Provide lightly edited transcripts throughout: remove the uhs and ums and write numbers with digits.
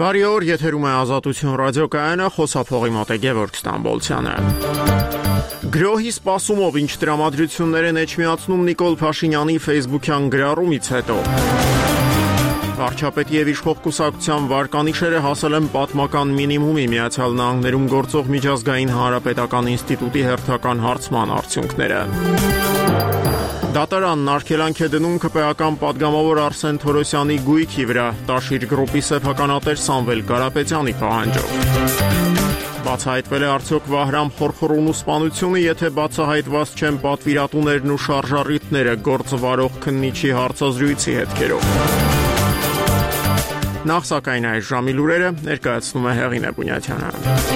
Բարի օր, եթերում է Ազատություն ռադիոկայանը, խոսափողի մոտ է Գևորգ Ստամբոլցյանը։ Գրոհի սպասումով ինչ տրամադրություններ են էջմիածնում Նիկոլ Փաշինյանի ֆեյսբուքյան գրառումից հետո։ Վարչապետի եւ իշխող կուսակցության վարկանիշերը հասել են պատմական մինիմումի, Միացյալ Նահանգներում գործող միջազգային հանրապետական ինստիտուտի հերթական հարցման արդյունքները։ Դատարանն արգելանք է դնում ԿՊԱ-ական падգամավոր Արսեն Թորոսյանի գույքի վրա, Տաշիր գրուպի սեփականատեր Սամվել Կարապետյանի պահանջով։ Բացահայտվել է արդյոք Վահրամ Խորխորունու սպանությունը, եթե բացահայտված չեն պատվիրատուներն ու շարժառիթները գործ վարող քննիչի հարցազրույցի հետքերով։ Նախ սակայն այս ժամի լուրերը ներկայացնում է Հեղինե Բունյաթյանը։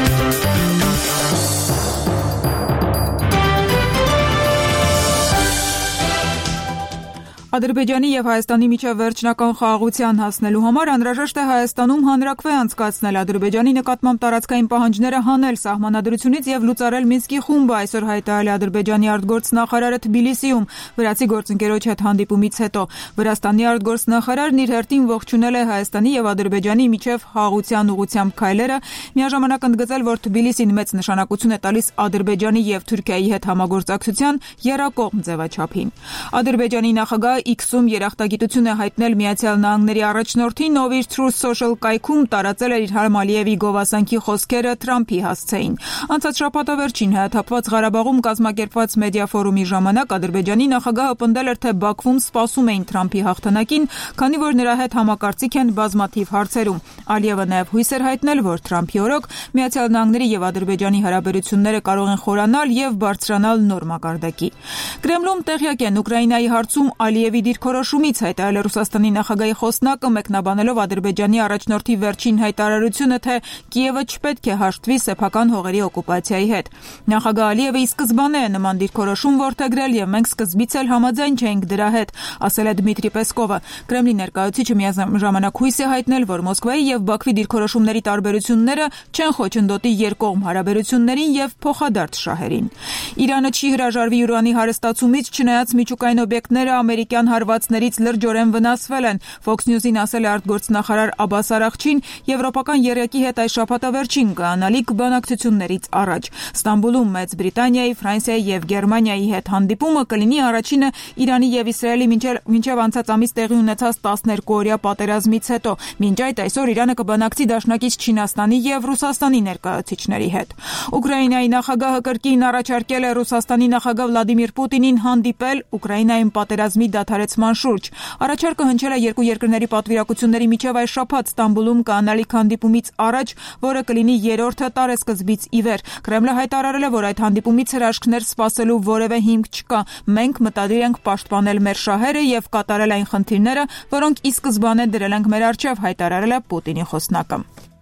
Ադրբեջանի եւ Հայաստանի միջև վերջնական խաղաղության հասնելու համար անհրաժեշտ է Հայաստանում հանրաքվե անցկացնել, Ադրբեջանի նկատմամբ տարածքային պահանջները հանել սահմանադրությունից եւ լուծարել Մինսկի խումբը, այսօր հայտարարել է Ադրբեջանի արտգործնախարարը Թբիլիսիում վրացի գործընկերոջ հետ հանդիպումից հետո։ Վրաստանի արտգործնախարարն իր հերթին ողջունել է Հայաստանի եւ Ադրբեջանի միջև խաղաղության ուղղությամբ քայլերը, միաժամանակ ընդգծել, որ Թբիլիսին մեծ նշանակություն է տալիս Ադրբեջանի եւ Թուրքիայի հետ համագործակցության եռակողմ ձևաչափին։ Ադրբեջանի նախագահ X-ում երախտագիտություն է հայտնել Միացյալ Նահանգների առաջնորդին, ով իր Truth Social կայքում տարածել էր Իլհամ Ալիևի գովասանքի խոսքերը Թրամփի հասցեին։ Անցած շաբաթը վերջին հայաթափված Ղարաբաղում կազմակերպված մեդիա ֆորումի ժամանակ Ադրբեջանի նախագահը պնդել էր, թե Բաքվում սպասում էին Թրամփի հաղթանակին, քանի որ նրա հետ համակարծիք են բազմաթիվ հարցերում։ Ալիևը նաև հույս էր հայտնել, որ Թրամփի օրոք Միացյալ Նահանգների եւ Ադրբեջանի հարաբերությունները կարող են խորանալ եւ բարձրանալ նոր մակարդակի։ Կրեմլում տեղյակ են Ուկրաինայի հարցում Ալիևի դիրքորոշումից, հայտարարել է Ռուսաստանի նախագահի խոսնակը, մեկնաբանելով Ադրբեջանի առաջնորդի վերջին հայտարարությունը, թե Կիևը չպետք է հաշտվի սեփական հողերի օկուպացիայի հետ։ Նախագահ Ալիևը ի սկզբանե է նման դիրքորոշում որդեգրել եւ մենք սկզբից էլ համաձայն չէինք դրա հետ, ասել է Դմիտրի Պեսկովը։ Կրեմլի ներկայացուցիչը միաժամանակ հույս է հայտնել, որ Մոսկվայի եւ Բաքվի դիրքորոշումների տարբերությունները չեն խոչընդոտի երկկողմ հարաբերություններին եւ փոխադարձ շահերին։ Իրանը չի հրաժարվի ուրանի հարստացումից, չնայած միջուկային օբյեկտները ամերիկյան հարվածներից լրջորեն վնասվել են։ Fox News-ին ասել է արտգործնախարար Աբբաս Արաղչին, եվրոպական եռյակի հետ այս շաբաթավերջին կայանալիք բանակցություններից առաջ։ Ստամբուլում Մեծ Բրիտանիայի, Ֆրանսիայի եւ Գերմանիայի հետ հանդիպումը կլինի առաջինը Իրանի եւ Իսրայելի մինչեւ անցած ամիս տեղի ունեցած 12-օրյա պատերազմից հետո։ Մինչ այդ այսօր Իրանը կբանակցի դաշնակից Չինաստանի եւ Ռուսաստանի ներկայացուցիչների հետ։ Ուկրաինայի նախագահը կրկին առաջարկել է Ռուսաստանի նախագահ Վլադիմիր Պուտինին հանդիպել Ուկրաինայում պատերազմի դադարեցման շուրջ։ Առաջարկը հնչել է երկու երկրների պատվիրակությունների միջև այս շաբաթ Ստամբուլում կայանալիք հանդիպումից առաջ, որը կլինի երրորդը տարեսկզբից ի վեր։ Կրեմլը հայտարարել է, որ այդ հանդիպումից հրաշքներ սպասելու որևէ հիմք չկա։ Մենք մտադիր ենք պաշտպանել մեր շահերը եւ կատարել այն խնդիրները, որոնք ի սկզբանե դրել ենք մեր առջև, հայտարարել է Պուտինի խոսնակը։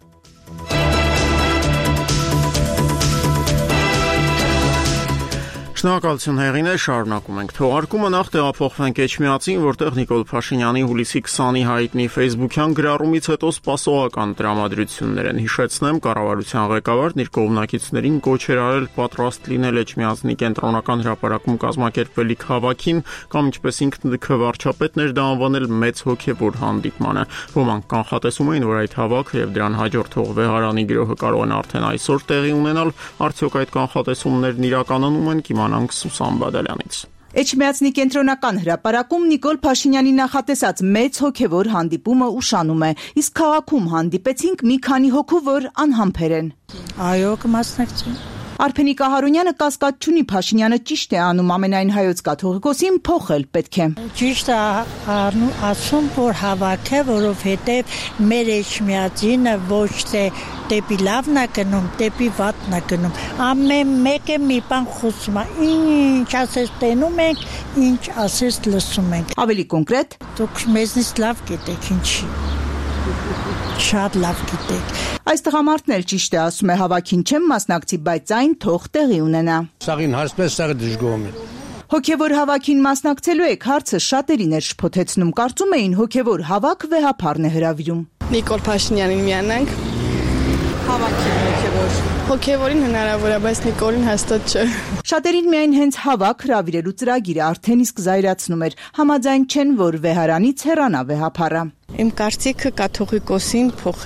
Շնորհակալություն Հեղինե, շարունակում ենք թողարկումը, նախ տեղափոխվենք Էջմիածին, որտեղ Նիկոլ Փաշինյանի հուլիսի 20-ի հայտնի ֆեյսբուքյան գրառումից հետո սպասողական տրամադրություններ են։ Հիշեցնեմ, կառավարության ղեկավարն իր կողմնակիցներին կոչ էր արել պատրաստ լինել Էջմիածնի կենտրոնական հրապարակում կազմակերպվելիք հավաքին, կամ ինչպես ինքն վարչապետն էր դա անվանել մեծ հոգևոր հանդիպմանը։ Ոմանք կանխատեսում էին, որ այդ հավաքը եւ դրան հաջորդող վեհարանի գրոհը կարող են արդեն այսօր տեղի ունենալ, արդյոք այդ կանխատեսումներն իրականանում են, կիմանանք Սուսան Բադալյանից։ Էջմիածնի կենտրոնական հրապարակում Նիկոլ Փաշինյանի նախատեսած մեծ հոգևոր հանդիպումը ուշանում է, իսկ քաղաքում հանդիպեցինք մի քանի հոգու, որ անհամբեր են։ Այո, կմասնակցեմ։ Արփենիկ Ահարոնյանը կասկած չունի, Փաշինյանը ճիշտ է անում, ամենայն հայոց կաթողիկոսին փոխել պետք է։ Ճիշտ է ասում, որ հավաք է, որովհետև մեր Էջմիածինը ոչ թե դեպի լավն է գնում, դեպի վատն է գնում։ Ամեն մեկը մի բան խոսում է, ինչ ասես տենում ենք, ինչ ասես լսում ենք։ Ավելի կոնկրետ, դուք մեզնից լավ գիտեք ինչի։ Շատ լավ գիտեք։ Այս տղամարդն էլ ճիշտ է ասում է, հավաքին չեմ մասնակցի, բայց այն թող տեղի ունենա։ Սաղին հարցպես սաղը դժգոհում է։ Հոգևոր հավաքին մասնակցելու եք, հարցը շատերին էր շփոթեցնում, կարծում էին հոգևոր հավաք վեհապարն է հրավիրում։ Նիկոլ Փաշինյանին միանանք։ Հավաքին հոգևոր։ Հոգևորին հնարավոր է, բայց Նիկոլին հաստատ չէ։ Շատերին միայն հենց հավաք հրավիրելու ծրագիրը արդեն իսկ զայրացնում էր, համաձայն չեն, որ վեհարանից հեռանա վեհապարը։ Իմ կարծիքը կաթողիկոսին փոխել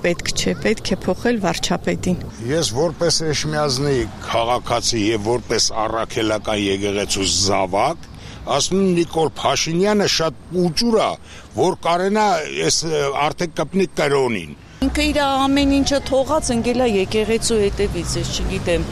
պետք չէ, պետք է փոխել վարչապետին։ Ես որպես Էշմիածնի քաղաքացի եւ որպես առաքելական եկեղեցու զավակ ասում Նիկոլ Փաշինյանը շատ ուժուր է, որ կարենա այս արդեն կպնի կրոնին։ Ինքը իր ամեն ինչը թողած ընկել է եկեղեցու հետևից, ես չգիտեմ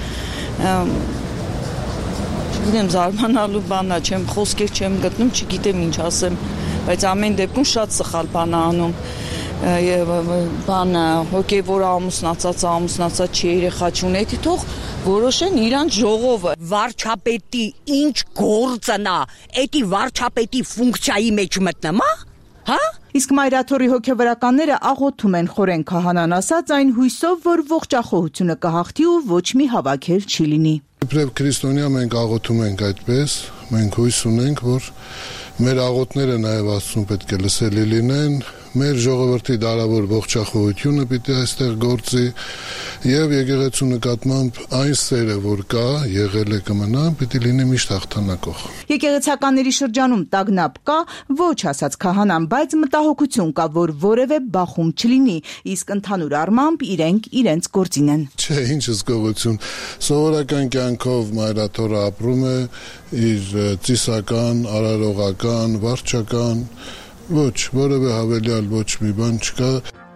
զարմանալու բան է, չեմ խոսքեր չեմ գտնում, չգիտեմ ինչ ասեմ, բայց ամեն դեպքում շատ սխալ բան է անում։ Բանը հոգևոր ամուսնացած չի, երեխա չունեցի, թող որոշեն իրանց ժողովը։ Վարչապետի ինչ գործն է, էդի վարչապետի ֆունկցիայի մեջ մտնումա, հա? Իսկ Մայրաթորի հոգևորականները աղոթում են խորեն քահանան ասած այն հույսով, որ ողջախոհությունը կհաղթի ու ոչ մի հավաքել չի լինի։ Իբրև քրիստոնյա մենք աղոթում ենք այդպես, մենք հույս ունենք, որ մեր աղոթները նաև Աստծուն պետք է լսելի լինեն, մեր ժողովրդի դարավոր ողջախոհությունը պիտի այստեղ գործի եւ եկեղեցու նկատմամբ այն սերը, որ կա, եղել է կմնա, պիտի լինի միշտ հաղթանակող։ Եկեղեցականների շրջանում տագնապ կա, ոչ ասած քահանան, բայց մտահոգություն կա, որ որևէ բախում չլինի, իսկ ընդհանուր առմամբ իրենք իրենց գործին են։ Չէ, ինչ զգողություն։ Սովորական կյանքով Մայրաթորը ապրում է իր ծիսական, արարողական, վարչական ոչ, որևէ հավելյալ ոչ մի բան չկա։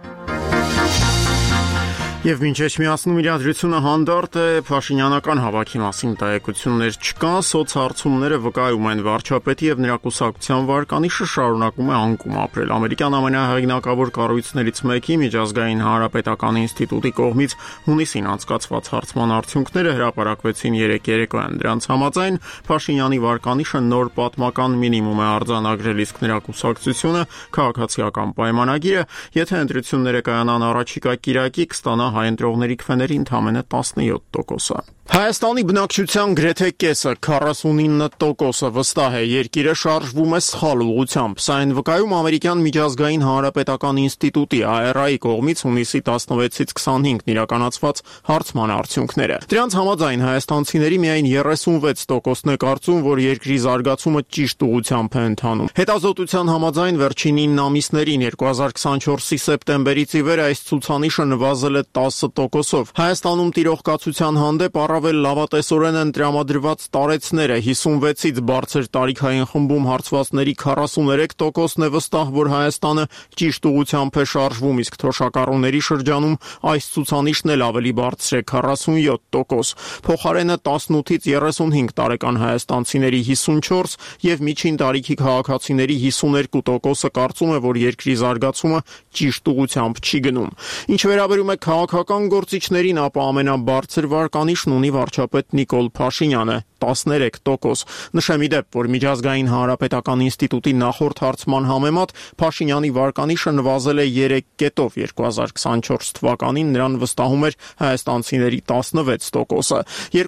Եվ մինչ Էշմիածնում իրադրությունը հանդարտ է, Փաշինյանական հավաքի մասին տեղեկություններ չկան, սոցհարցումները վկայում են վարչապետի եւ նրա կուսակցության վարկանիշը շարունակում է անկում ապրել։ Ամերիկյան ամենահեղինակավոր կառույցներից մեկի Միջազգային հանրապետական ինստիտուտի կողմից հունիսին անցկացված հարցման արդյունքները հրապարակվեցին երեկոյան։ Դրանց համաձայն Փաշինյանի վարկանիշը նոր պատմական մինիմում է արձանագրել, իսկ նրա կուսակցությունը քաղաքացիական պայմանագիրը, եթե ընտրությունները կայանան առաջիկա կիրակի, կստանա հայ ընտրողների քվեների ընդամենը 17%-ը։ Հայաստանի բնակչության գրեթե կեսը 49% վստահ է երկիրը շարժվում է սխալ ուղղությամբ։ Սա այն վկայում ամերիկյան Միջազգային հանրապետական ինստիտուտի ARI կողմից հունիսի 16-ից 25-ն իրականացված հարցման արդյունքները։ Դրանց համաձայն հայաստանցիների միայն 36%-ն է կարծում, որ երկրի զարգացումը ճիշտ ուղղությամբ է ընթանում։ Հետազոտության համաձայն վերջին 9 ամիսներին 2024-ի սեպտեմբերից ի վեր այս ցուցանիշը նվազել է 10%-ով։ Հայաստանում տիրող կացության հանդեպ առավել լավատեսորեն են տրամադրված տարեցները 56-ից բարձր տարիքային խմբում հարցվածների 43%-ն է վստահ, որ Հայաստանը ճիշտ ուղղությամբ է շարժվում, իսկ թոշակառուների շրջանում այս ցուցանիշն էլ ավելի բարձր է 47%։ Փոխարենը 18-ից 35 տարեկան հայաստանցիների 54 եւ միջին տարիքի քաղաքացիների 52%-ը կարծում է, որ երկրի զարգացումը ճիշտ ուղղությամբ չի գնում։ Ինչ վերաբերում է քաղաքական գործիչներին, ապա ամենաբարձր վարկանիշն ունի վարչապետ Նիկոլ Փաշինյանը 13%։ Նշեմ ի դեպ, որ Միջազգային հանրապետական ինստիտուտի նախորդ հարցման համեմատ Փաշինյանի վարկանիշը նվազել է 3%-ով 2024 թվականին նրան վստահում էր հայաստանցիների 16%-ը։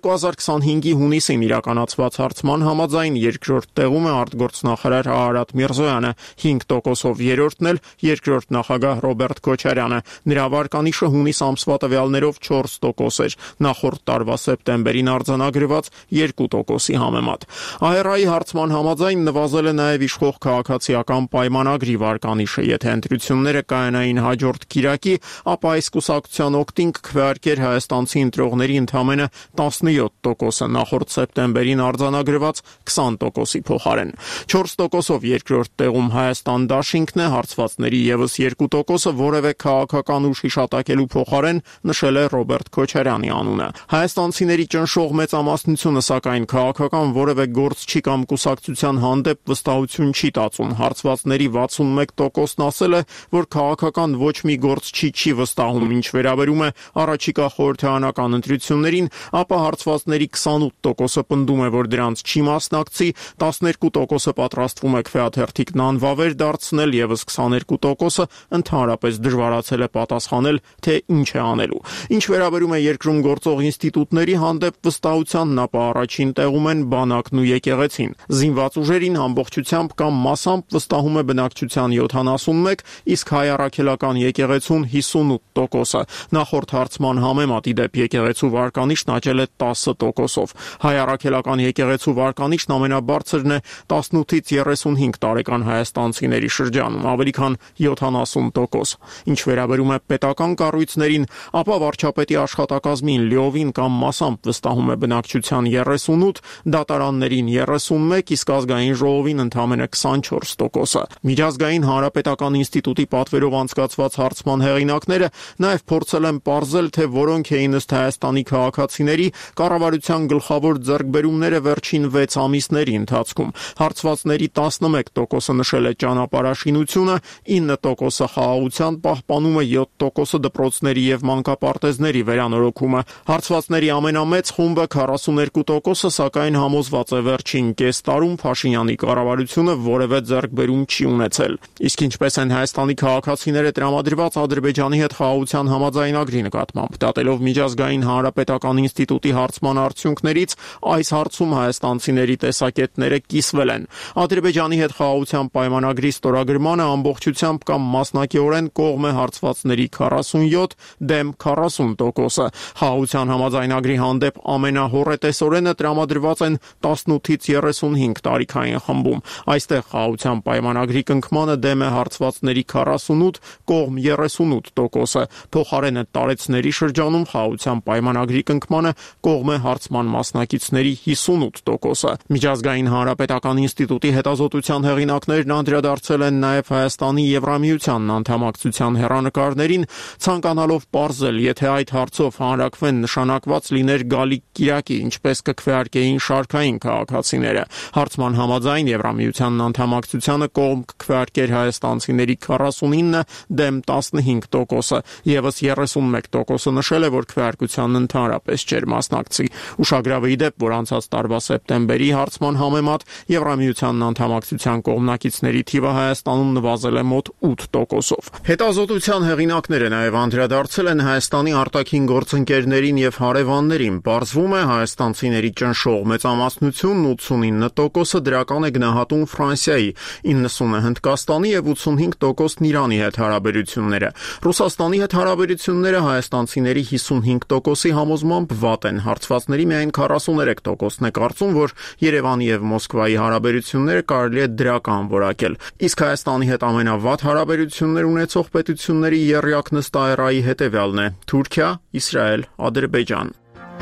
2025-ի հունիսին իրականացված հարցման համաձայն երկրորդ տեղում է արտգործնախարար Արարատ Միրզոյանը, 5%-ով երրորդն էլ երկրորդ նախագահ Ռոբերտ Քոչարյանը։ Նրա վարկանիշը հունիս ամսվա տվյալներով 4% էր, նախորդ տարվա սեպտեմբերին արձանագրված 2%-ի համեմատ։ ARI հարցման համաձայն նվազել է նաև իշխող քաղաքացիական պայմանագրի վարկանիշը։ Եթե ընտրությունները կայանային հաջորդ կիրակի, ապա այս կուսակցության օգտին կքվեարկեր հայաստանցի ընտրողների ընդամենը 17%-ը, նախորդ սեպտեմբերին արձանագրված 20%-ի փոխարեն։ 4%-ով երկրորդ տեղում Հայաստան դաշինքն է, հարցվածների եւս 2%-ը որևէ քաղաքական ուժ հիշատակելու փոխարեն նշել է Ռոբերտ Քոչարյանի անունը։ Հայաստանցիների ճնշող մեծամասնությունը սակայն քաղաքական որևէ գործ չի կամ կուսակցության հանդեպ վստահություն չի տածում։ Հարցվածների 61%-ն ասել է, որ քաղաքական ոչ մի գործ չի վստահում։ Ինչ վերաբերում է առաջիկա խորհրդարանական ընտրություններին, ապա հարցվածների 28%-ը պնդում է, որ դրանց չի մասնակցի, 12%-ը պատրաստվում է քվեաթերթիկն անվավեր դարձնել, եւս 22%-ը ընդհանրապես դժվարացել է պատասխանել, թե ինչ է անելու։ Ինչ վերաբերում է երկրում գործող ինստիտուտների հանդեպ վստահությանն, ապա առաջին առաջին տեղում են բանակն ու եկեղեցին։ Զինված ուժերին ամբողջությամբ կամ մասամբ վստահում է բնակչության 71, իսկ հայ առաքելական եկեղեցուն 58%-ը։ Նախորդ հարցման համեմատ ի դեպ եկեղեցու վարկանիշն աճել է 10%-ով։ Հայ առաքելական եկեղեցու վարկանիշն ամենաբարձրն է 18-ից 35 տարեկան հայաստանցիների շրջանում, ավելի քան 70%։ Ինչ վերաբերում է պետական կառույցներին, ապա վարչապետի աշխատակազմին լիովին կամ մասամբ վստահում է բնակչության 38, դատարաններին 31, իսկ ազգային ժողովին ընդամենը 24%-ը։ Միջազգային հանրապետական ինստիտուտի պատվերով անցկացված հարցման հեղինակները նաև փորձել են պարզել, թե որոնք էին ըստ Հայաստանի քաղաքացիների կառավարության գլխավոր ձեռքբերումները վերջին 6 ամիսների ընթացքում։ Հարցվածների 11%-ը նշել է ճանապարհաշինությունը, 9%-ը խաղաղության պահպանումը, 7%-ը դպրոցների եւ մանկապարտեզների վերանորոգումը։ Հարցվածների ամենամեծ խումբը 42%-ը սակայն համոզված է վերջին կես տարում Փաշինյանի կառավարությունը որևէ ձեռքբերում չի ունեցել։ Իսկ ինչպես են Հայաստանի քաղաքացիները տրամադրված Ադրբեջանի հետ խաղաղության համաձայնագրի նկատմամբ։ Դատելով միջազգային հանրապետական ինստիտուտի հարցման արդյունքներից, այս հարցում հայաստանցիների տեսակետները կիսվել են։ Ադրբեջանի հետ խաղաղության պայմանագրի ստորագրմանը ամբողջությամբ կամ մասնակիորեն կողմ է հարցվածների 47, դեմ 40%-ը։ Խաղաղության համաձայնագրի հանդեպ ամենահոռետեսորենը տրամադրված են 18-ից 35 տարիքային խմբում։ Այստեղ խաղաղության պայմանագրի կնքմանը դեմ է հարցվածների 48, կողմ 38%-ը։ Փոխարենը տարեցների շրջանում խաղաղության պայմանագրի կնքմանը կողմ է հարցման մասնակիցների 58%-ը։ Միջազգային հանրապետական ինստիտուտի հետազոտության հեղինակներն անդրադարձել են նաև Հայաստանի Եվրամիությանն անդամակցության հեռանկարներին, ցանկանալով պարզել, եթե այդ հարցով հանրակրվեն նշանակված լիներ Գալիկ Կիրակի, ինչպես կքվեարկեին շարքային քաղաքացիները։ Հարցման համաձայն Եվրամիությանն անդամակցությանը կողմ կքվեարկեր հայաստանցիների 49, դեմ 15%-ը, եւս 31%-ը նշել է, որ քվեարկությանն ընդհանրապես չէր մասնակցի։ Ուշագրավ է ի դեպ, որ անցած տարվա սեպտեմբերի հարցման համեմատ Եվրամիությանն անդամակցության կողմնակիցների թիվը Հայաստանում նվազել է մոտ 8%-ով։ Հետազոտության հեղինակները նաև անդրադարձել են Հայաստանի արտաքին գործընկերներին եւ հարևաններին։ Պարզվում է, հայաստանցիների ճնշող մեծամասնությունն 89%-ը դրական է գնահատում Ֆրանսիայի, 90%-ը Հնդկաստանի եւ 85%-ն Իրանի հետ հարաբերությունները։ Ռուսաստանի հետ հարաբերությունները հայաստանցիների 55%-ի համոզմամբ վատ են։ Հարցվածների միայն 43%-ն է կարծում, որ Երևանի եւ Մոսկվայի հարաբերությունները կարելի է դրական որակել։ Իսկ Հայաստանի հետ ամենավատ հարաբերություններ ունեցող պետությունների եռյակ նստաերայի հետևյալն է՝ Թուրքիա, Իսրայել, Ադրբեջան։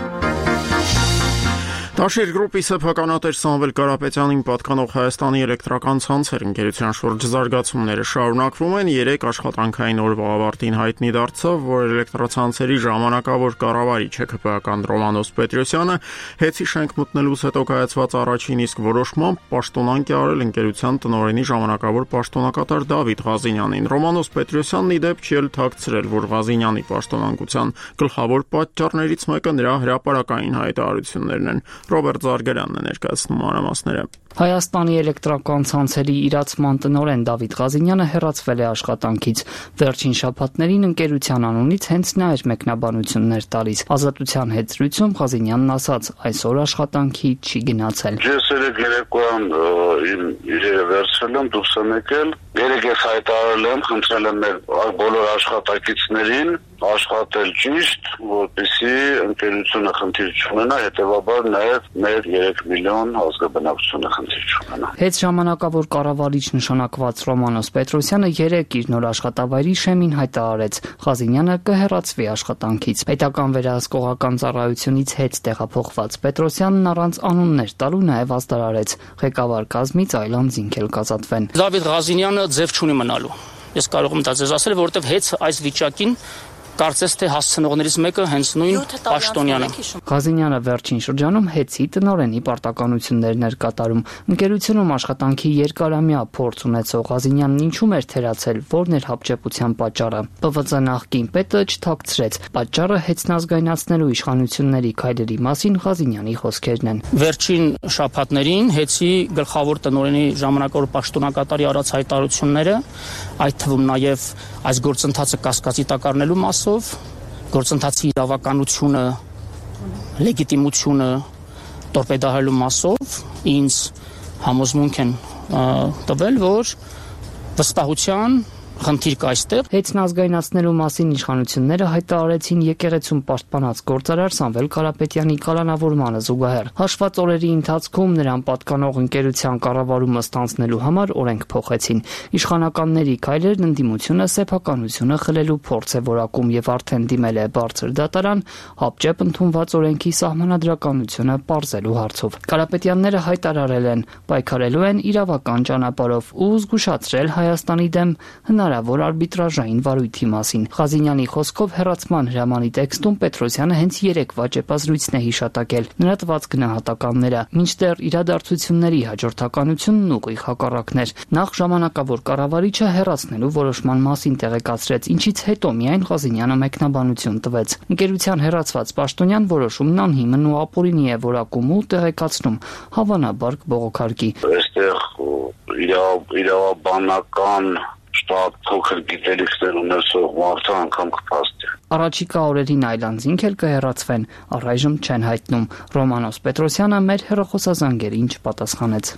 Տաշիր գրուպի սեփականատեր Սամվել Կարապետյանին պատկանող Հայաստանի էլեկտրական ցանցեր ընկերության շուրջ զարգացումները շարունակվում են։ 3 աշխատանքային օրվա ավարտին հայտնի դարձավ, որ էլեկտրացանցերի ժամանակավոր կառավարիչ ՀԿՊ-ական Ռոմանոս Պետրոսյանը հեծի շենք մտնելուց հետո կայացված առաջին իսկ որոշմամբ պաշտոնանկ է արել ընկերության տնօրենի ժամանակավոր պաշտոնակատար Դավիթ Ղազինյանին։ Ռոմանոս Պետրոսյանն ի դեպ չի էլ թաքցրել, որ Ղազինյանի պաշտոնանկության գլխավոր պատճառներից մեկը նրա հրապարակային հայտարարություններն են։ Ռոբերտ Զարգարյանն է ներկայացնում մանրամասները։ Հայաստանի էլեկտրական ցանցերի իրացման տնօրեն Դավիթ Ղազինյանը հեռացվել է աշխատանքից։ Վերջին շաբաթներին ընկերության անունից հենց նա էր մեկնաբանություններ տալիս։ Ազատության հետ զրույցում Ղազինյանն ասաց, այսօր աշխատանքի չի գնացել։ Ես երեկոյան իմ իրերը վերցրել եմ, դուրս եմ եկել, երեկ հայտարարել եմ, խնդրել եմ մեր բոլոր աշխատակիցներին աշխատել ճիշտ, որպեսզի ընկերությունը խնդիր չունենա, հետևաբար նաև մեր 3 միլիոն ազգաբնակչությունը խնդիր չունենա։ Հետ ժամանակավոր կառավարիչ նշանակված Ռոմանոս Պետրոսյանը երեկ իր նոր աշխատավայրի շեմին հայտարարեց, Ղազինյանը կհեռացվի աշխատանքից։ Պետական վերահսկողական ծառայությունից հետ տեղափոխված Պետրոսյանն առանց անուններ տալու նաև ազդարարեց, ղեկավար կազմից այլ անձինք էլ կազատվեն։ Դավիթ Ղազինյանը ձև չունի մնալու։ Ես կարող եմ դա ձեզ ասել, որովհետև հետ այս վիճակին կարծես թե հասցնողներից մեկը հենց նույն Պաշտոնյանն է։ Ղազինյանը վերջին շրջանում հեծի տնօրենի պարտականություններն էր կատարում։ Ընկերությունում աշխատանքի երկարամյա փորձ ունեցող Ղազինյանն ինչու՞մ էր թերացել, որն էր հապճեպության պատճառը։ ՊՎԾ նախկին պետը չթաքցրեց։ Պատճառը հեծնազգայնացնելու իշխանությունների քայլերի մասին Ղազինյանի խոսքերն են։ Վերջին շաբաթներին հեծի գլխավոր տնօրենի ժամանակավոր պաշտոնակատարի արած հայտարարությունները, այդ թվում նաև այս գործընթացը կասկածի տակ առնելու մասով, գործընթացի իրավականությունը, լեգիտիմությունը, տորպեդահարելու մասով ինձ համոզմունք են տվել, որ վստահության խնդիր կա այստեղ։ Հետնազգայնացնելու մասին իշխանությունները հայտարարեցին եկեղեցում պաշտպանած գործարար Սամվել Կարապետյանի կալանավորմանը զուգահեռ։ Հաշված օրերի ընթացքում նրան պատկանող ընկերության կառավարումը ստանձնելու համար օրենք փոխեցին։ Իշխանականների քայլերն ընդդիմությունը սեփականությունը խլելու փորձ է որակում եւ արդեն դիմել է բարձր դատարան հապճեպ ընդունված օրենքի սահմանադրականությունը պարզելու հարցով։ Կարապետյանները հայտարարել են պայքարելու են իրավական ճանապարհով ու զգուշացրել Հայաստանի դեմ հնարավոր արբիտրաժային վարույթի մասին։ Ղազինյանի խոսքով հեռացման հրամանի տեքստում Պետրոսյանը հենց 3 վաճեպազրույցն է հիշատակել նրա տված գնահատականները, մինչդեռ իրադարձությունների հաջորդականությունն ուղիղ հակառակներ։ Նախ ժամանակավոր կառավարիչը հեռացնելու որոշման մասին տեղեկացրեց, ինչից հետո միայն Ղազինյանը մեկնաբանություն տվեց։ Ընկերության հեռացված պաշտոնյան որոշումն անհիմն ու ապօրինի է որակում ու տեղեկացնում հավանաբար բողոքարկի։ Այստեղ իրավաբանական շատ փոքր գիտելիքներ ունեցող մարդը անգամ կփաստի։ Առաջիկա օրերին այլ անձինք էլ կհեռացվեն, առայժմ չեն հայտնում։ Ռոմանոս Պետրոսյանը մեր հեռախոսազանգերին չպատասխանեց։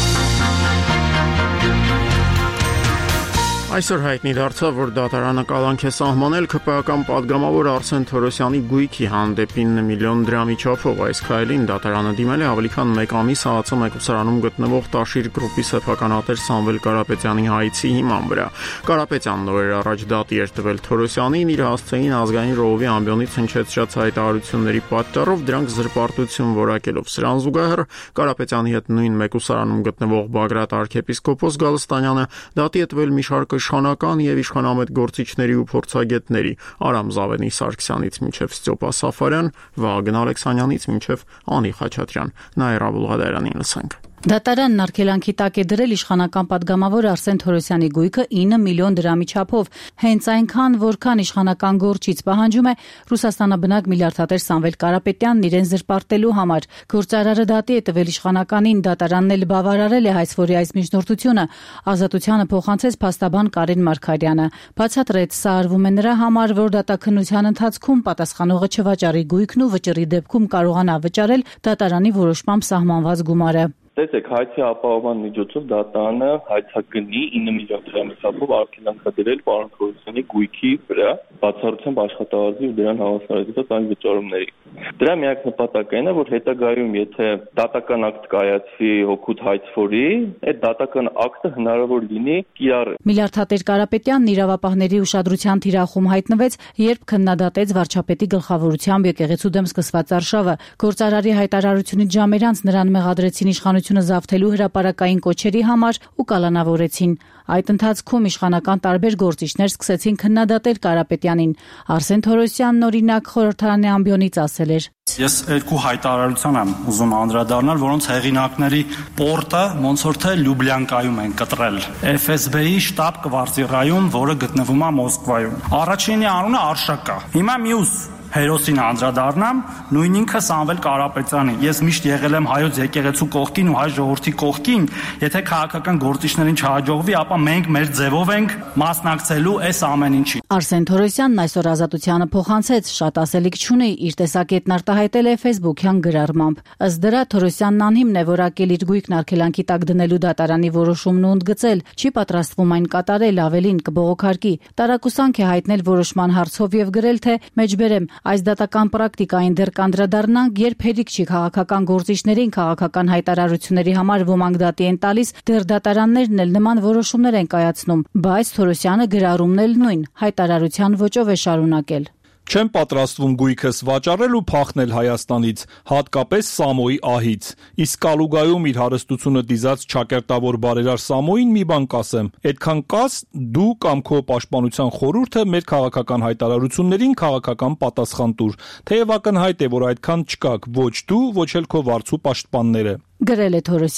Այսօր հայտնի դարձավ, որ դատարանը կալանք է սահմանել ՔՊԱ-ական պատգամավոր Արսեն Թորոսյանի գույքի հանդեպ 9 միլիոն դրամի չափով։ Այս քայլին դատարանը դիմել է ավելի քան 1 ամիս ՀԱԱՑ մեկուսարանում գտնվող Տաշիր գրուպի սեփականատեր Սամվել Կարապետյանի հայցի հիման վրա։ Կարապետյանն օրեր առաջ դատի էր տվել Թորոսյանին իր հասցեին ազգային ժողովի ամբիոնից հնչեցրած հայտարարությունների պատճառով դրանք զրպարտություն որակելով։ Սրան զուգահեռ Կարապետյանի հետ նույն մեկուսարանում գտնվող Բագրատ arczepiskopos Գալստանյանը դատի է տվել մի շարք իշխանական եւ իշխանամետ գործիչների ու փորձագետների Արամ Զավենի Սարգսյանից մինչեւ Ստյոպա Սաֆարյան, Վահագն Ալեքսանյանից մինչեւ Անի Խաչատրյան։ Նաիրա Բուլղադարանին լսենք։ Դատարանն արգելանքի տակ է դրել իշխանական պատգամավոր Արսեն Թորոսյանի գույքը 9 միլիոն դրամի չափով, հենց այնքան, որքան իշխանական գործիչ պահանջում է Ռուսաստանաբնակ միլիարդատեր Սամվել Կարապետյանն իրեն զրպարտելու համար։ Գործարարը դատի է տվել իշխանականին, դատարանն էլ բավարարել է հայցվորի այս միջնորդությունը, ազատությանը փոխանցեց փաստաբան Կարեն Մարգարյանը։ Բացատրեց, սա արվում է նրա համար, որ դատաքննության ընթացքում պատասխանողը չվաճառի գույքն ու վճռի դեպքում կարողանա վճարել դատարանի որոշմամբ սահմանված գումարը։ Տեսեք, հայցի ապահովման միջոցով դատարանը հայցագնի 9 միլիոն դրամի չափով արգելանքադրել պարոն Թորոսյանի գույքի վրա բացառությամբ աշխատավարձի ու դրան հավասարեցված այն վճարումների։ Դրա միակ նպատակն է, որ հետագայում, եթե դատական ակտ կայացվի հօգուտ հայցվորի, այդ դատական ակտը հնարավոր լինի կիրառել։ Միլիարդատեր Կարապետյանն իրավապահների ուշադրության թիրախում հայտնվեց, երբ քննադատեց վարչապետի գլխավորությամբ եկեղեցու դեմ սկսված արշավը։ Գործարարի հայտարարությունից ժամեր անց նրան մեղադրեցին իշխանությունը զավթելու հրապարակային կոչերի համար ու կալանավորեցին։ Այդ ընթացքում իշխանական տարբեր գործիչներ սկսեցին քննադատել Կարապետյանին։ Արսեն Թորոսյանն օրինակ խորհրդարանի ամբիոնից ասել էր. Ես երկու հայտարարության եմ ուզում անդրադառնալ, որոնց հեղինակների պորտը ոնց որ թե Լյուբլյանկայում են կտրել։ FSB-ի շտաբ կվարտիրայում, որը գտնվում է Մոսկվայում։ Առաջինի անունը Արշակա։ Հիմա մյուս հերոսին անդրադառնամ, նույն ինքը Սամվել Կարապետյանի։ Ես միշտ եղել եմ հայոց եկեղեցու կողքին ու հայ ժողովրդի կողքին, եթե քաղաքական գործիչներին չհաջողվի, ապա մենք մեր ձևով ենք մասնակցելու այս ամեն ինչին։ Արսեն Թորոսյանն այսօր ազատությանը փոխանցեց, շատ ասելիք չունի, իր տեսակետն արտահայտել է Facebook-յան գրառմամբ։ Ըստ դրա Թորոսյանն անհիմն է որակել իր գույքն արգելանքի տակ դնելու դատարանի որոշումն ու ընդգծել, չի պատրաստվում այն կատարել, ավելին կբողոքարկի։ Տարակուսանք է հայտնել որոշման հարցով եւ գրել, թե մեջբերեմ այս դատական պրակտիկային դեռ կանդրադառնանք, երբ հերիք չի քաղաքական գործիչներին քաղաքական հայտարարությունների համար ոմանք դատի են տալիս, դեռ դատարաններն էլ նման որոշումներ են կայացնում, բայց Թորոսյանը գրառումն էլ նույն հայտարարության ոճով է շարունակել։ Չեմ պատրաստվում գույքս վաճառել ու փախնել Հայաստանից, հատկապես Սամոյի ահից։ Իսկ Կալուգայում իր հարստությունը դիզած ճակերտավոր բարերար Սամոյին մի բան կասեմ. այդքան կաս դու կամ քո պաշտպանության խորհուրդը մեր քաղաքական հայտարարություններին քաղաքական պատասխան տուր։ Թեև ակնհայտ է, որ այդքան չկաք ոչ դու, ոչ էլ քո վարձու պաշտպանները։ Գրել է Թորոսյանը։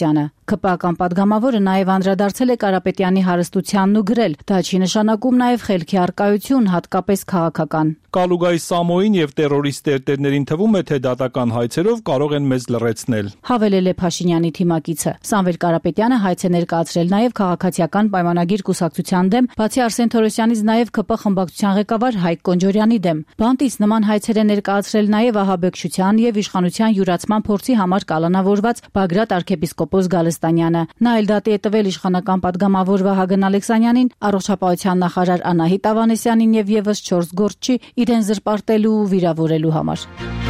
ԿՊԱ-կան պատգամավորը նաև անդրադարձել է Կարապետյանի հարստությանն ու գրել. դա չի նշանակում նաև խելքի առկայություն, հատկապես քաղաքական։ Կալուգայի Սամոյին եւ տերորիստ տերտերներին թվում է, թե դատական հայցերով կարող են մեզ լռեցնել։ Հավելել է Փաշինյանի թիմակիցը։ Սամվել Կարապետյանը հայց է ներկայացրել նաև քաղաքացիական պայմանագիր կուսակցության դեմ, բացի Արսեն Թորոսյանից նաև ԿՊ խմբակցության ղեկավար Հայկ Կոնջորյանի դեմ։ Բանտից նման հայցեր է ներկայացրել նաև ահաբեկչության եւ իշխանության յուրացման փորձի համար կալանավորված Բագրատ arczepiskopos Գալստանյանը։ Նա էլ դատի է տվել իշխանական պատգամավոր Վահագն Ալեքսանյանին, առողջապահության նախարար Անահիտ Ավանեսյանին եւ եւս 4 գործչի իրեն զրպարտելու ու վիրավորելու համար։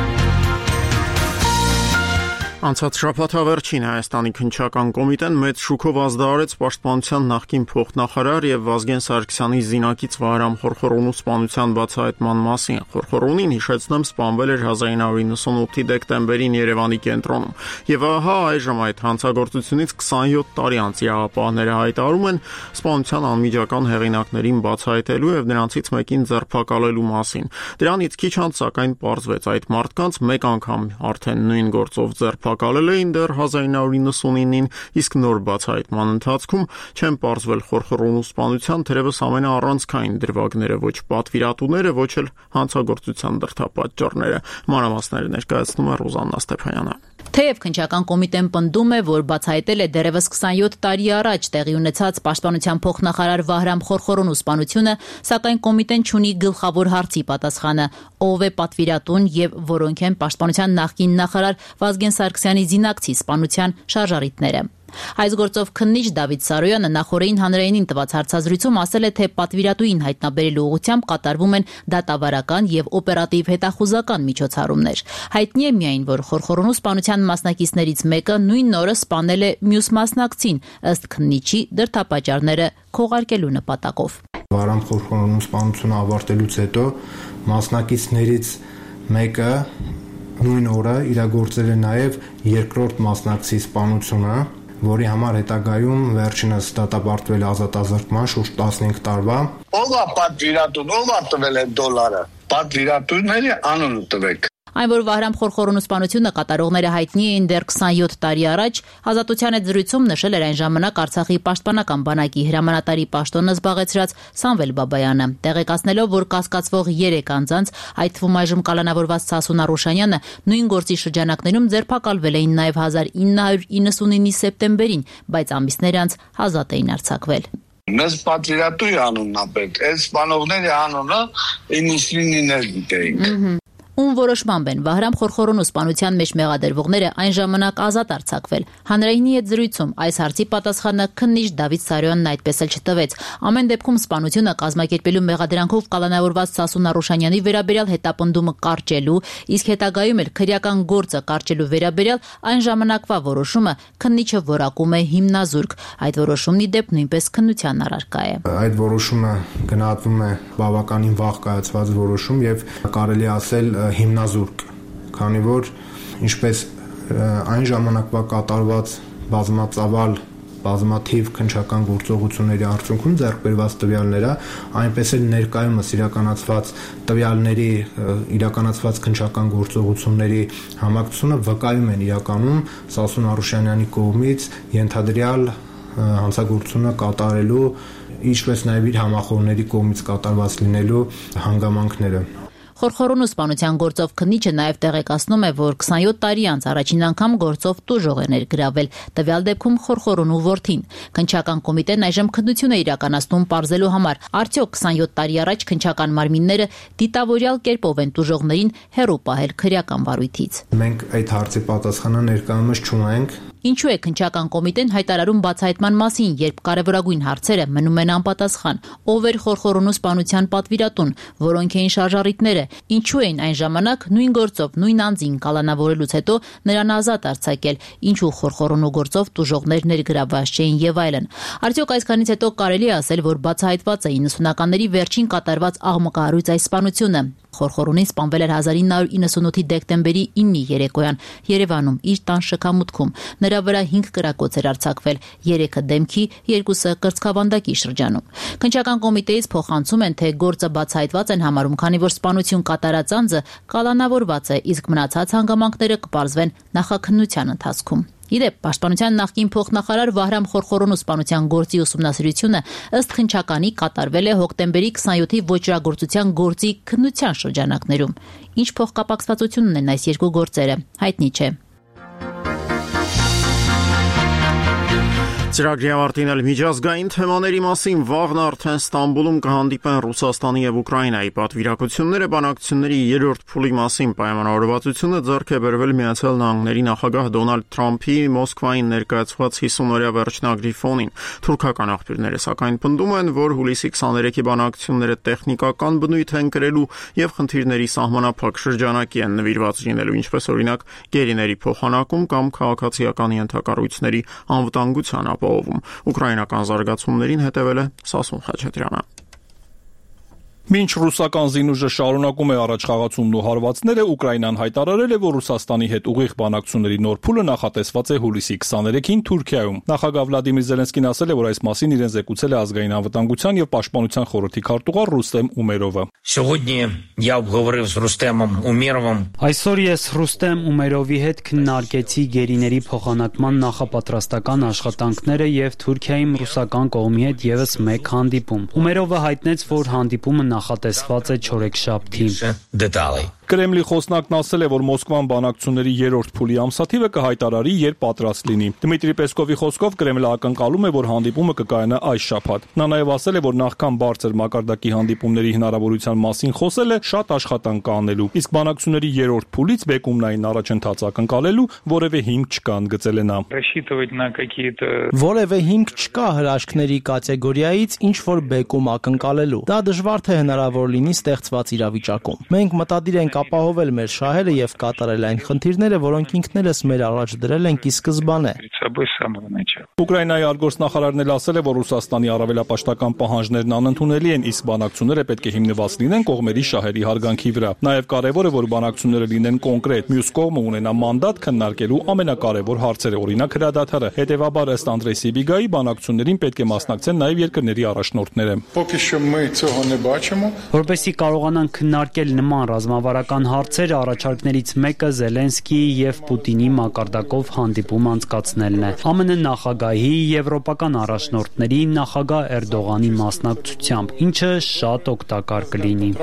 Անցած շաբաթավերջին Հայաստանի քննչական կոմիտեն մեծ շուկով ազդարարեց պաշտպանության նախկին փոխնախարար եւ Վազգեն Սարգսյանի զինակից Վահրամ Խորխորոնու սպանության բացահայտման մասին։ Խորխորոնին, հիշեցնեմ, սպանվել էր 1998-ի դեկտեմբերին Երևանի կենտրոնում։ Եվ ահա այժմ այդ հանցագործությունից 27 տարի անց ՀԱՊ-ները հայտարարում են սպանության անմիջական հեղինակներին բացահայտելու եւ նրանցից մեկին ձերբակալելու մասին։ Դրանից քիչ անց սակայն պարզվեց այդ մարդկանց մեկ անգամ արդեն նույն գործով ձերբակալել էին դեռ 1999-ին, իսկ նոր բացահայտման ընթացքում չեն պարզվել Խորխորոնու սպանության թերևս ամենաառանցքային դրվագները, ոչ պատվիրատուները, ոչ էլ հանցագործության դրդապատճառները։ Մանրամասները ներկայացնում է Ռոզաննա Ստեփանյանը։ Թեև քննչական կոմիտեն պնդում է, որ բացահայտել է դեռևս 27 տարի առաջ տեղի ունեցած պաշտպանության փոխնախարար Վահրամ Խորխորոնու սպանությունը, սակայն կոմիտեն չունի գլխավոր հարցի պատասխանը՝ ով է պատվիրատուն եւ որոնք են պաշտպանության նախկին նախարար Վազգեն Սարգսյանի զինակցի սպանության շարժառիթները։ Այս գործով քննիչ Դավիթ Սարոյանը նախորդին հանրայինին տված հարցազրույցում ասել է, թե պատվիրատուին հայտնաբերելու ուղղությամբ կատարվում են դատավարական եւ օպերատիվ հետախուզական միջոցառումներ։ Հայտնի է միայն, որ Խորխորոնու սպանության մասնակիցներից մեկը նույն օրը սպանել է մյուս մասնակցին, ըստ քննիչի դրդապատճառները քողարկելու նպատակով։ Վահրամ Խորխորոնու սպանությունը ավարտելուց հետո մասնակիցներից մեկը նույն օրը իրագործել է նաև երկրորդ մասնակցի սպանությունը, որի համար հետագայում վերջինս դատապարտվել ազատազրկման շուրջ 15 տարվա։ Ով է պատվիրատուն, ով է տվել այդ դոլարը։ Պատվիրատուների անունը տվեք։ Այն, որ Վահրամ Խորխորոնու սպանությունը կատարողները հայտնի էին դեռ 27 տարի առաջ, Ազատության հետ զրույցում նշել էր այն ժամանակ Արցախի պաշտպանական բանակի հրամանատարի պաշտոնը զբաղեցրած Սամվել Բաբայանը, տեղեկացնելով, որ կասկածվող 3 անձանց, այդ թվում այժմ կալանավորված Սասուն Արուշանյանը, նույն գործի շրջանակներում ձերբակալվել էին նաև 1999-ի սեպտեմբերին, բայց ամիսներ անց ազատ էին արձակվել։ Մեզ պատվիրատուի անունն է պետք, այս սպանողների անունը 99-ներ գիտեինք։ Ում որոշմամբ են Վահրամ Խորխորոնու սպանության մեջ մեղադրվողները այն ժամանակ ազատ արձակվել։ Հանրայինի հետ զրույցում այս հարցի պատասխանը քննիչ Դավիթ Սարոյանն այդպես էլ չտվեց։ Ամեն դեպքում սպանությունը կազմակերպելու մեղադրանքով կալանավորված Սասուն Արուշանյանի վերաբերյալ հետապնդումը կարճելու, իսկ հետագայում էլ քրեական գործը կարճելու վերաբերյալ այն ժամանակվա որոշումը քննիչը որակում է հիմնազուրկ։ Այդ որոշումն ի դեպ նույնպես քննության առարկա է։ Այդ որոշումը գնահատվում է բավականին վաղ կայացված որոշում եւ կարելի ասել հիմնազուրկ, քանի որ ինչպես այն ժամանակվա կատարված բազմաթիվ քննչական գործողությունների արդյունքում ձեռք բերված տվյալները, այնպես էլ ներկայումս իրականացված տվյալների իրականացված քննչական գործողությունների համակցությունը վկայում են իրականում Սասուն Արուշանյանի կողմից ենթադրյալ հանցագործությունը կատարելու, ինչպես նաև իր համախոհների կողմից կատարված լինելու հանգամանքները։ Խորխորոնու սպանության գործով քննիչը նաև տեղեկացնում է, որ 27 տարի անց առաջին անգամ գործով տուժող է ներգրավել, տվյալ դեպքում Խորխորոնու որդին։ Քննչական կոմիտեն այժմ քննություն է իրականացնում պարզելու համար, արդյոք 27 տարի առաջ քննչական մարմինները դիտավորյալ կերպով են տուժողներին հեռու պահել քրեական վարույթից։ Մենք այդ հարցի պատասխանը ներկայումս չունենք։ Ինչու է քննչական կոմիտեն հայտարարում բացահայտման մասին, երբ կարևորագույն հարցերը մնում են անպատասխան։ Ով էր Խորխորոնու սպանության պատվիրատուն, որոնք էին շարժառիթները, ինչու էին այն ժամանակ նույն գործով նույն անձին կալանավորելուց հետո նրան ազատ արձակել, ինչու Խորխորոնու գործով տուժողներ ներգրավված չէին եւ այլն։ Արդյոք այսքանից հետո կարելի է ասել, որ բացահայտված է 90-ականների վերջին կատարված աղմկահարույց այս սպանությունը։ Խորխորոնին սպանվել էր 1998-ի դեկտեմբերի 9-ի երեկոյան Երևանում իր տան շքամուտքում։ Նրա վրա 5 կրակոց էր արձակվել, 3-ը դեմքի, 2-ը կրծքավանդակի շրջանում։ Քննչական կոմիտեից փոխանցում են, թե գործը բացահայտված են համարում, քանի որ սպանություն կատարած անձը կալանավորված է, իսկ մնացած հանգամանքները կպարզվեն նախաքննության ընթացքում։ Իդեպ, Պաշտպանության նախկին փոխնախարար Վահրամ Խորխորոնու սպանության գործի ուսումնասիրությունը ըստ խնդչականի կատարվել է հոկտեմբերի 27-ի ոճրագործության գործի քննության շրջանակներում։ Ինչ փոխկապակցվածություն ունեն այս երկու գործերը, հայտնի չէ։ Ծրագրի ավարտին էլ միջազգային թեմաների մասին վաղն արդեն Ստամբուլում կհանդիպեն Ռուսաստանի եւ Ուկրաինայի պատվիրակությունները բանակցությունների երրորդ փուլի մասին պայմանավորվածությունը ձեռք է բերվել Միացյալ Նահանգների նախագահ Դոնալդ Թրամփի Մոսկվային ներկայացված 50-օրյա վերջնագրի ֆոնին։ Թուրքական աղբյուրները սակայն պնդում են, որ հուլիսի 23-ի բանակցությունները տեխնիկական բնույթ են կրելու եւ խնդիրների սահմանափակ շրջանակի են նվիրված լինելու, ինչպես օրինակ գերիների փոխանակում կամ քաղաքացիական ենթակառույցների անվտանգության Ուկրաինական զարգացումներին հետևել է Սասուն Խաչատրյանը։ Մինչ ռուսական զինուժը շարունակում է առաջխաղացումն ու հարվածները, Ուկրաինան հայտարարել է, որ Ռուսաստանի հետ ուղիղ բանակցությունների նոր փուլը նախատեսված է հուլիսի 23-ին Թուրքիայում։ Նախագահ Վլադիմիր Զելենսկին ասել է, որ այս մասին իրեն զեկուցել է ազգային անվտանգության եւ պաշտպանության խորհրդի քարտուղար Ռուստեմ Ումերովը։ Այսօր ես Ռուստեմ Ումերովի հետ քննարկեցի գերիների փոխանակման նախապատրաստական աշխատանքները եւ Թուրքիայում ռուսական կողմի հետ եւս մեկ հանդիպում։ Ումերովը հայտնեց, որ հանդիպումը նախատեսված է չորեքշաբթին։ Կրեմլի խոսնակն ասել է, որ Մոսկվան բանակցությունների երրորդ փուլի ամսաթիվը կհայտարարի, երբ պատրաստ լինի։ Դմիտրի Պեսկովի խոսքով Կրեմլը ակնկալում է, որ հանդիպումը կկայանա այս շաբաթ։ Նա նաև ասել է, որ նախքան բարձր մակարդակի հանդիպումների հնարավորության մասին խոսել է, շատ աշխատանք կա անելու, իսկ բանակցությունների երրորդ փուլից բեկումնային առաջընթաց ակնկալելու որևէ հիմք չկա, ընդգծել է նա։ Որևէ հիմք չկա հրաշքների կատեգորիայից ինչ որ բեկում ակնկալելու։ Դա դժվար թե հնարավոր լինի ստեղծված իրավիճակում։ Մենք մտադիր ենք ապահովել մեր շահերը եւ կատարել այն խնդիրները, որոնք ինքներս մեր առաջ դրել ենք ի սկզբանե։ Ուկրաինայի արտգործնախարարն էլ ասել է, որ Ռուսաստանի առավելապաշտական պահանջներն անընդունելի են, իսկ բանակցությունները պետք է հիմնված լինեն կողմերի շահերի հարգանքի վրա։ Նաեւ կարեւոր է, որ բանակցությունները լինեն կոնկրետ, մյուս կողմը ունենա մանդատ քննարկելու ամենակարևոր հարցերը, օրինակ հրադադարը։ Հետևաբար, ըստ Անդրեյ Սիբիգայի, բանակցություններին պետք է մասնակցեն նաեւ երկրների առաջնորդները։ Որպեսզի կարողանան քննարկել նման ռազմավարական հարցեր, առաջարկներից մեկը Զելենսկիի եւ Պուտինի մակարդակով հանդիպում անցկացնելն է։ ԱՄՆ նախագահի, եվրոպական առաջնորդների, նախագահ Էրդողանի մասնակցությամբ, ինչը շատ օգտակար կլինի։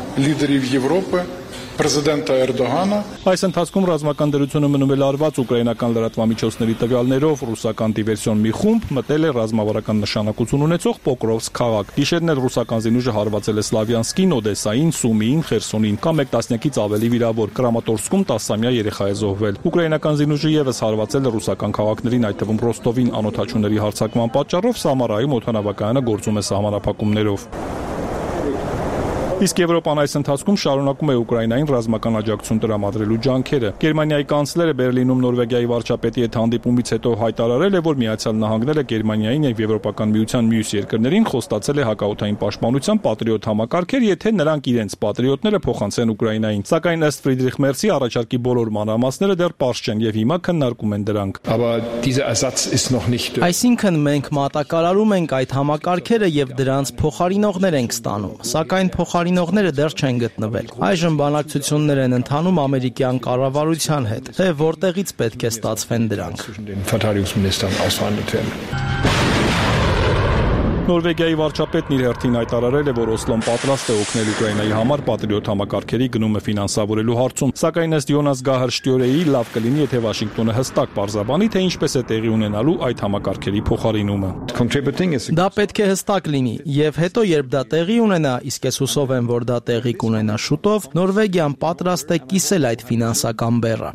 Պրեզիդենտ Էրդողանը այս ընթացքում ռազմական դրությունը մնում է լարված ուկրաինական լրատվամիջոցների տվյալներով ռուսական դիվերսիոն մի խումբ մտել է ռազմավարական նշանակություն ունեցող Պոկրովսկ քաղաք։ Գիշերն էլ ռուսական զինուժը հարվածել է Սլավյանսկին, Օդեսային, Սումիին, Խերսոնին, կամ մեկ տասնյակից ավելի վիրավոր։ Կրամատորսկում 10-ամյա երեխա է զոհվել։ Ուկրաինական զինուժը եւս հարվածել է ռուսական քաղաքներին, այդ թվում Ռոստովին անօթաչուների հարձակման պատճառով Սամարայում օդանավակայանը գործում է սահմանափակումներով։ Իսկ Եվրոպան այս ընթացքում շարունակում է Ուկրաինային ռազմական աջակցություն տրամադրելու ջանքերը։ Գերմանիայի կանցլերը Բերլինում Նորվեգիայի վարչապետի հետ հանդիպումից հետո հայտարարել է, որ Միացյալ Նահանգները Գերմանիային եւ Եվրոպական միության մյուս երկրներին խոստացել է հակաօդային պաշտպանության պատրիոտ համակարգեր, եթե նրանք իրենց պատրիոտները փոխանցեն Ուկրաինային։ Սակայն ըստ Ֆրիդրիխ Մերցի առաջարկի բոլոր մանրամասները դեռ պարզ չեն եւ հիմա քննարկում են դրանք։ Այսինքն մենք մատակարարում ենք այդ համակարգերը եւ դրանց փոխարինողներ ենք ստանում, սակայն փոխարինողները դեռ չեն գտնվել։ Այժմ բանակցություններ են ընթանում ամերիկյան կառավարության հետ, թե որտեղից պետք է ստացվեն դրանք։ Նորվեգիայի վարչապետն իր հերթին հայտարարել է, որ Օսլոն պատրաստ է օգնել Ուկրաինայի համար պատրիոտ համակարգերի գնումը ֆինանսավորելու հարցում, սակայն ըստ Յոնաս Գահր Շտյորեի լավ կլինի, եթե Վաշինգտոնը հստակ պարզաբանի, թե ինչպես է տեղի ունենալու այդ համակարգերի փոխարինումը։ Դա պետք է հստակ լինի, եւ հետո երբ դա տեղի ունենա, իսկ ես հուսով եմ, որ դա տեղի կունենա շուտով, Նորվեգիան պատրաստ է կիսել այդ ֆինանսական բեռը։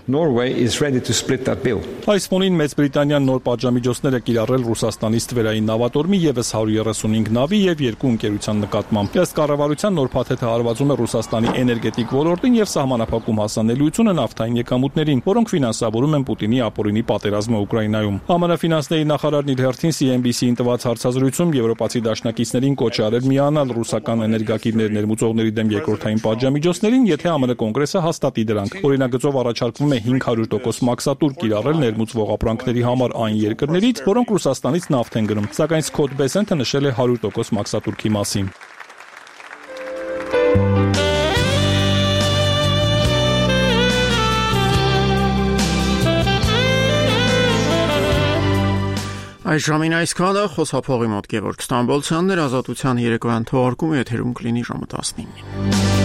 Այս ֆոնին Մեծ Բրիտանիան նոր պատժամիջոցներ է կիրառել Ռուսաստանից Տվերային նավատորմի եւս 135 նավի եւ 2 ընկերության նկատմամբ։ Ըստ կառավարության նոր փաթեթը հարվածում է Ռուսաստանի էներգետիկ ոլորտին եւ սահմանափակում հասանելիությունը նավթային եկամուտներին, որոնք ֆինանսավորում են Պուտինի ապօրինի պատերազմը Ուկրաինայում։ ԱՄՆ ֆինանսների նախարարն իր հերթին CNBC-ին տված հարցազրույցում եվրոպացի դաշնակիցներին կոչ է արել միանալ ռուսական էներգակիրներ ներմուծողների դեմ երկրորդային պատժամիջոցներին, եթե ԱՄՆ կոնգրեսը հաստատի դրանք։ Օրինագծով առաջարկվում է 500% մաքսատուր կիրառել ներմուծվող ապրանքների համար այն երկրներից, որոնք Ռուսաստանից նավթ են գնում, սակայն Սքոթ Բեսենթը նշել է 100% մաքսատուրքի մասին։ Այս ժամին այսքանը խոսափողի մոտ Գևորգ Ստամբոլցյանն էր, Ազատության երեկոյան թողարկումը եթերում կլինի ժամը 19-ին։